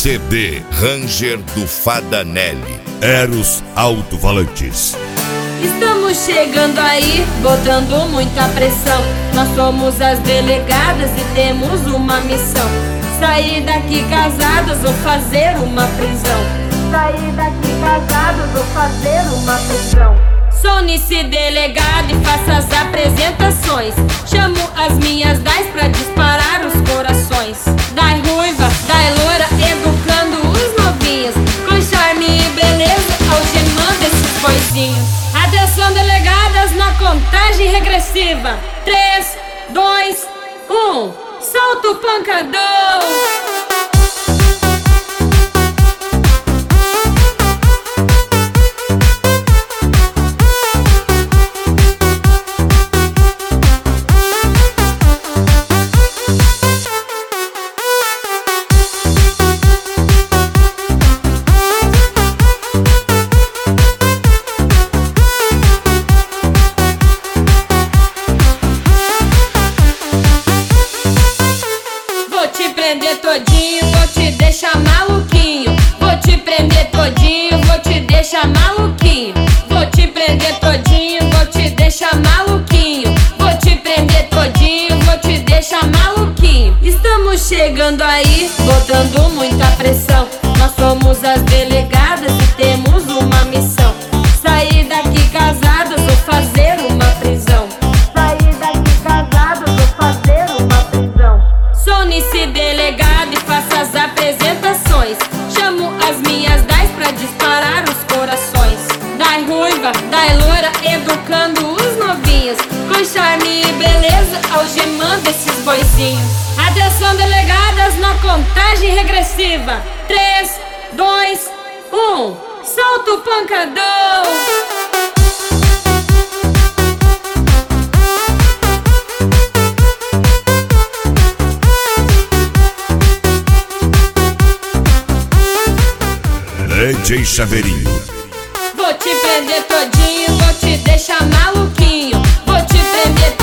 CD Ranger do Fadanelli. Eros Alto-Falantes. Estamos chegando aí, botando muita pressão. Nós somos as delegadas e temos uma missão: sair daqui casadas ou fazer uma prisão. Sair daqui casadas ou fazer uma prisão. Sou Nice delegada e faço as apresentações. Chamo as minhas dais pra disparar os corações. Dai ruiva, dai loura, educando os novinhos, com charme e beleza, algemando esses boizinhos. Atenção delegadas na contagem regressiva. 3, 2, 1, solta o pancadão! Prender todinho, vou te deixar maluquinho. Vou te prender todinho, vou te deixar maluquinho. Vou te prender todinho, vou te deixar maluquinho. Vou te prender todinho, vou te deixar maluquinho. Estamos chegando aí, botando muita pressão. Nós somos as delegadas e temos uma missão: sair daqui casadas ou fazer uma prisão. Sair daqui casadas ou fazer uma prisão. Sou Nice delegada e faço as apresentações. Chamo as minhas dais pra disparar os corações. Dai ruiva, dai loura, educando os novinhos, com charme e beleza, algemando esses boizinhos. Atenção delegadas na contagem regressiva. 3, 2, 1, solta o pancadão! DJ Chaveirinho. Vou te prender todinho, vou te deixar maluquinho. Vou te prender